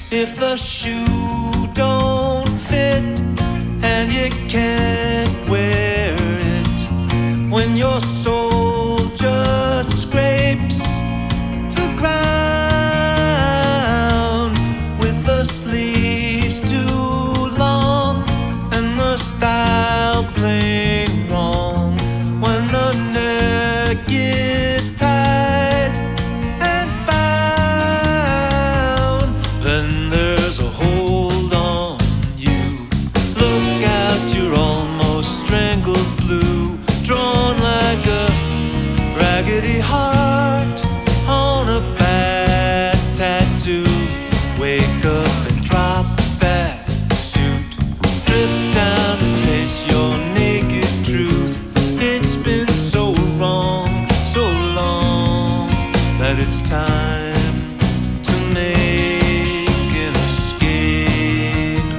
If the shoe don't fit and you can't wear it, when your soul just scrapes the ground with the sleeves too long and the style playing wrong, when the neck is tight and bound, then there's a hold on you. Look out, you're almost strangled blue, drawn like a raggedy heart on a bad tattoo. Wake up and drop that suit, strip down and face your naked truth. It's been so wrong, so long, that it's time to make an escape.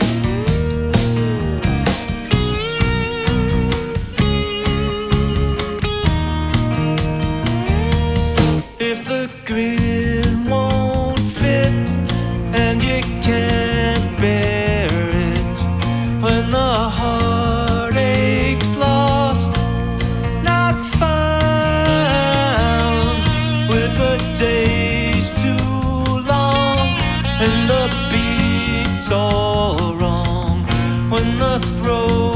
If the grin won't fit and you can't bear it, when the heartache's lost, not found, with the days too long and the beats all wrong, when the throat